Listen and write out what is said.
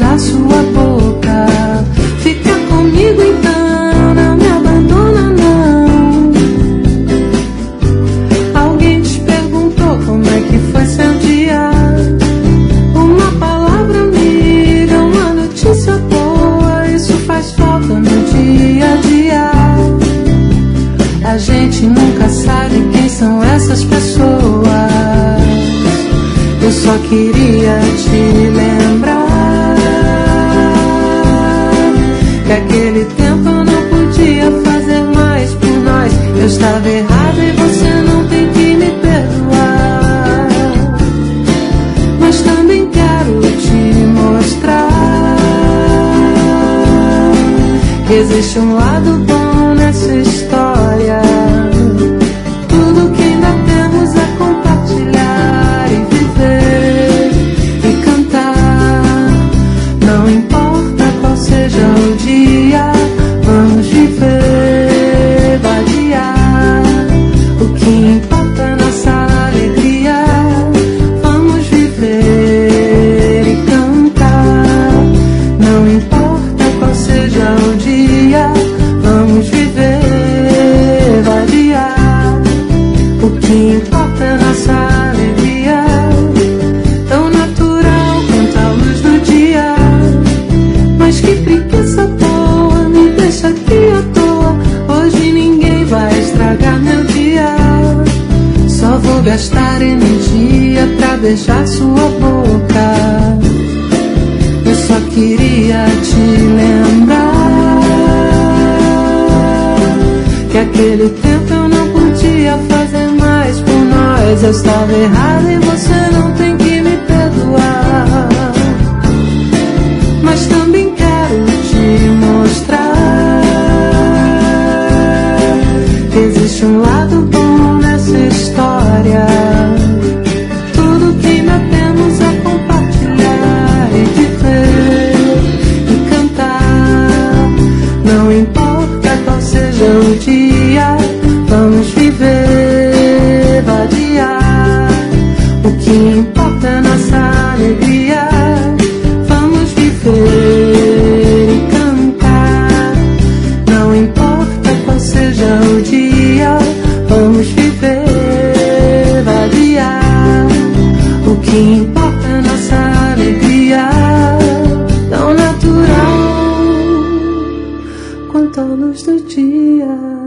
beijar sua boca. Fica comigo então, não me abandona não. Alguém te perguntou como é que foi seu dia? Uma palavra amiga, uma notícia boa, isso faz falta no dia a dia. A gente nunca sabe quem são essas pessoas. Eu só queria te lembrar que aquele tempo eu não podia fazer mais por nós. Eu estava errada e você não tem que me perdoar. Mas também quero te mostrar que existe um lado bom nessa história. Tudo que ainda temos é compartilhar e viver e cantar. Não importa qual seja o dia, vamos viver, vadiar. O que importa é nossa alegria. Vamos viver e cantar. Não importa qual seja o dia, vamos viver, vadiar. O que importa é nossa alegria. Tão natural quanto a luz do dia. Mas que preguiça boa, me deixa aqui à toa. Hoje ninguém vai estragar meu dia. Só vou gastar energia pra beijar sua boca. Eu só queria te lembrar que aquele tempo eu não podia fazer mais por nós. Eu estava errada e você não tem que me perdoar. Mas também quero te mostrar que existe um lado bom nessa história. Tudo que ainda temos é compartilhar e viver e cantar. Não importa qual seja o dia, vamos viver, vadiar. O que importa é nossa alegria. Vamos viver e cantar. Não importa qual seja o dia, vamos viver, vadiar. O que importa é nossa alegria. Tão natural quanto a luz do dia.